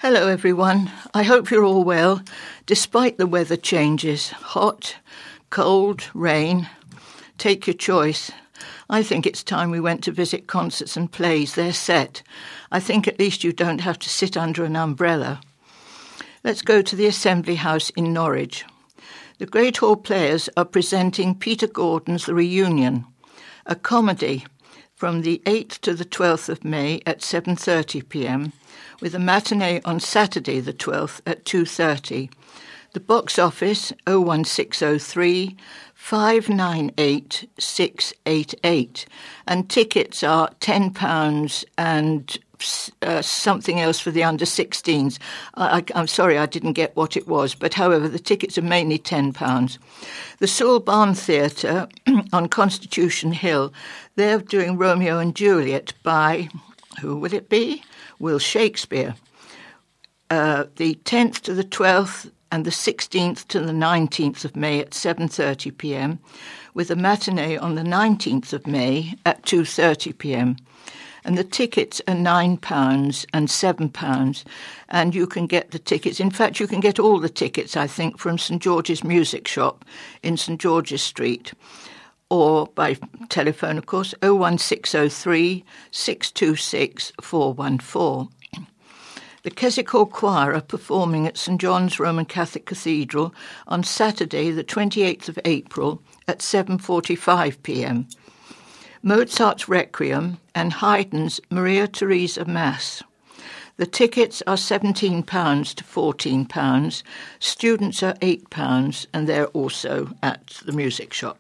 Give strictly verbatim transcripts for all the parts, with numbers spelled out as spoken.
Hello everyone, I hope you're all well, despite the weather changes. Hot, cold, rain, take your choice. I think it's time we went to visit concerts and plays. They're set. I think at least you don't have to sit under an umbrella. Let's go to the Assembly House in Norwich. The Great Hall Players are presenting Peter Gordon's The Reunion, a comedy from the eighth to the twelfth of May at seven thirty p m, with a matinee on Saturday the twelfth at two thirty. The box office oh one six oh three, five nine eight, six eight eight, and tickets are ten pounds and uh, something else for the under sixteens. I, I, I'm sorry I didn't get what it was, but however, the tickets are mainly ten pounds. The Sewell Barn Theatre on Constitution Hill, they're doing Romeo and Juliet by, who will it be? Will Shakespeare. Uh, the tenth to the twelfth and the sixteenth to the nineteenth of May at seven thirty p m, with a matinee on the nineteenth of May at two thirty p m. And the tickets are nine pounds and seven pounds, and you can get the tickets. In fact, you can get all the tickets, I think, from St George's Music Shop in St George's Street, or by telephone, of course, oh one six oh three, six two six, four one four. The Keswick Hall Choir are performing at St John's Roman Catholic Cathedral on Saturday, the twenty-eighth of April at seven forty-five p m. Mozart's Requiem and Haydn's Maria Theresa Mass. The tickets are seventeen pounds to fourteen pounds. Students are eight pounds, and they're also at the music shop.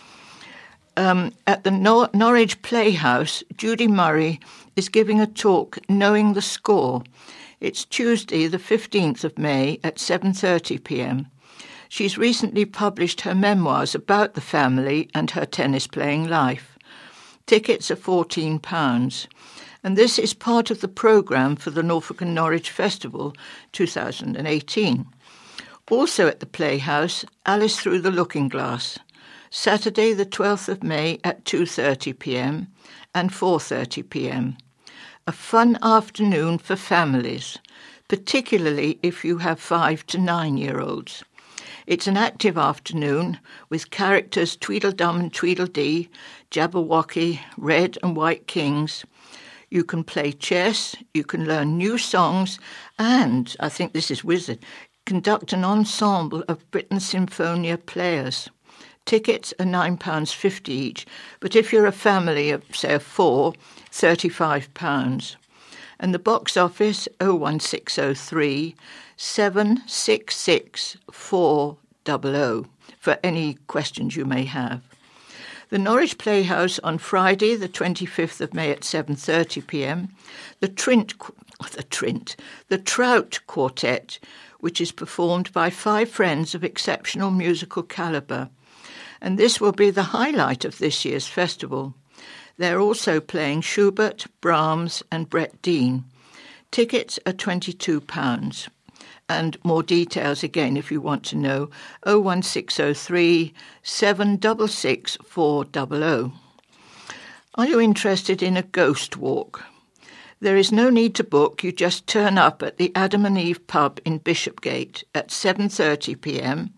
Um, at the Nor- Norwich Playhouse, Judy Murray is giving a talk, Knowing the Score. It's Tuesday, the fifteenth of May at seven thirty p m. She's recently published her memoirs about the family and her tennis-playing life. Tickets are fourteen pounds, and this is part of the programme for the Norfolk and Norwich Festival two thousand eighteen. Also at the Playhouse, Alice Through the Looking Glass, Saturday the twelfth of May at two thirty p m and four thirty p m. A fun afternoon for families, particularly if you have five to nine-year-olds. It's an active afternoon with characters Tweedledum and Tweedledee, Jabberwocky, Red and White Kings. You can play chess, you can learn new songs, and, I think this is wizard, conduct an ensemble of Britain's Symphonia players. Tickets are nine pounds fifty each, but if you're a family of, say, four, thirty-five pounds. And the box office, oh one six oh three, seven six six, four hundred for any questions you may have. The Norwich Playhouse on Friday, the twenty-fifth of May at seven thirty p m. The Trint, the Trint, the Trout Quartet, which is performed by five friends of exceptional musical calibre. And this will be the highlight of this year's festival. They're also playing Schubert, Brahms and Brett Dean. Tickets are twenty-two pounds. And more details, again, if you want to know, oh one six oh three, seven six six, four hundred. Are you interested in a ghost walk? There is no need to book. You just turn up at the Adam and Eve pub in Bishopgate at seven thirty p m,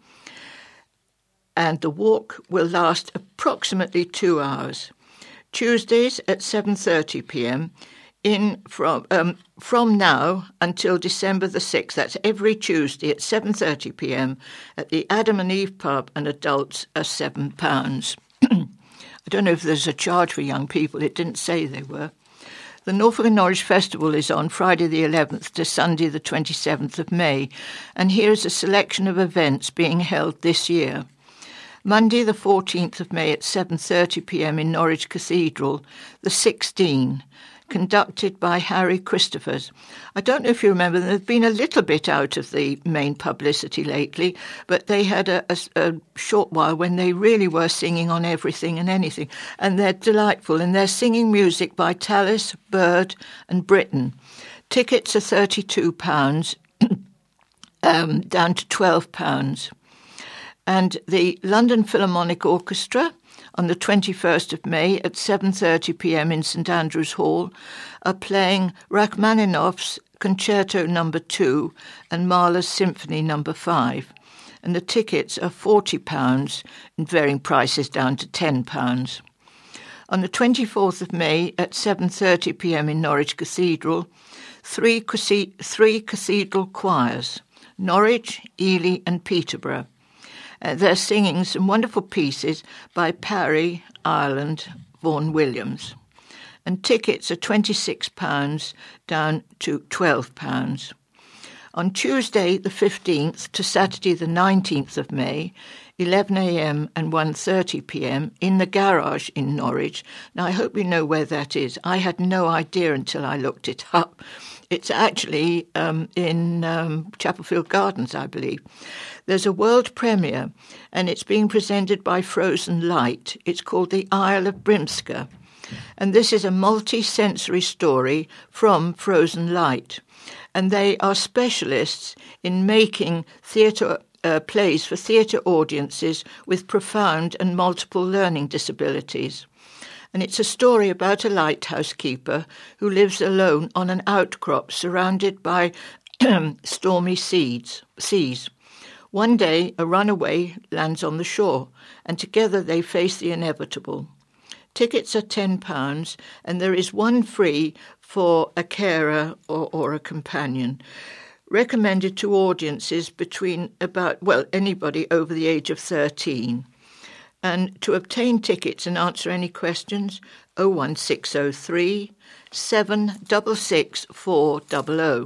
and the walk will last approximately two hours. Tuesdays at seven thirty p m, in from um, from now until December the sixth. That's every Tuesday at seven thirty p m at the Adam and Eve pub, and adults are seven pounds. I don't know if there's a charge for young people. It didn't say they were. The Norfolk and Norwich Festival is on Friday the eleventh to Sunday the twenty-seventh of May, and here's a selection of events being held this year. Monday the fourteenth of May at seven thirty p m in Norwich Cathedral, the sixteen, conducted by Harry Christophers. I don't know if you remember, they've been a little bit out of the main publicity lately, but they had a, a, a short while when they really were singing on everything and anything, and they're delightful, and they're singing music by Tallis, Bird and Britten. Tickets are thirty-two pounds, um, down to twelve pounds. And the London Philharmonic Orchestra on the twenty-first of May at seven thirty p m in St Andrew's Hall are playing Rachmaninoff's Concerto Number Two and Mahler's Symphony Number Five, and the tickets are forty pounds, and varying prices down to ten pounds. On the twenty-fourth of May at seven thirty p m in Norwich Cathedral, three, three cathedral choirs, Norwich, Ely and Peterborough. Uh, they're singing some wonderful pieces by Parry, Ireland, Vaughan Williams. And tickets are twenty-six pounds down to twelve pounds. On Tuesday the fifteenth to Saturday the nineteenth of May, eleven a m and one thirty p m in the Garage in Norwich. Now, I hope you know where that is. I had no idea until I looked it up. It's actually um, in um, Chapelfield Gardens, I believe. There's a world premiere, and it's being presented by Frozen Light. It's called The Isle of Brimsker. And this is a multi-sensory story from Frozen Light. And they are specialists in making theatre uh, plays for theatre audiences with profound and multiple learning disabilities. And it's a story about a lighthouse keeper who lives alone on an outcrop surrounded by stormy seas. seas. One day, a runaway lands on the shore, and together they face the inevitable. Tickets are ten pounds, and there is one free for a carer or, or a companion. Recommended to audiences between about, well, anybody over the age of thirteen. And to obtain tickets and answer any questions, oh one six oh three, seven six six four zero zero.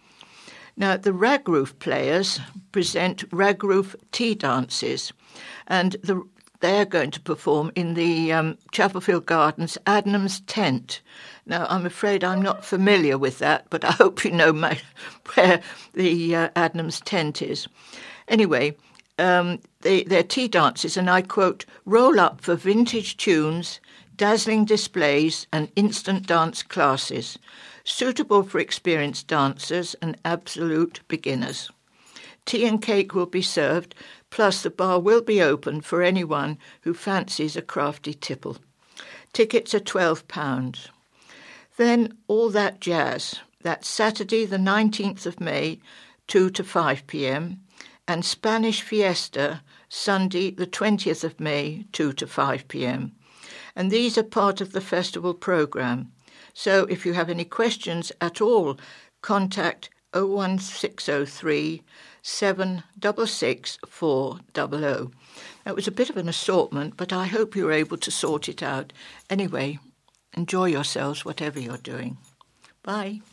Now, the Ragroof players present Ragroof tea dances, and the, they're going to perform in the um, Chapelfield Gardens Adnams Tent. Now, I'm afraid I'm not familiar with that, but I hope you know my, where the uh, Adnams Tent is. Anyway, um, they, their tea dances, and I quote, roll up for vintage tunes, dazzling displays and instant dance classes, suitable for experienced dancers and absolute beginners. Tea and cake will be served, plus the bar will be open for anyone who fancies a crafty tipple. Tickets are twelve pounds. Then All That Jazz, that's Saturday the nineteenth of May, two to five p m, and Spanish Fiesta, Sunday the twentieth of May, two to five p m. And these are part of the festival programme. So if you have any questions at all, contact oh one six oh three, seven six six four zero zero. That was a bit of an assortment, but I hope you were able to sort it out. Anyway, enjoy yourselves, whatever you're doing. Bye.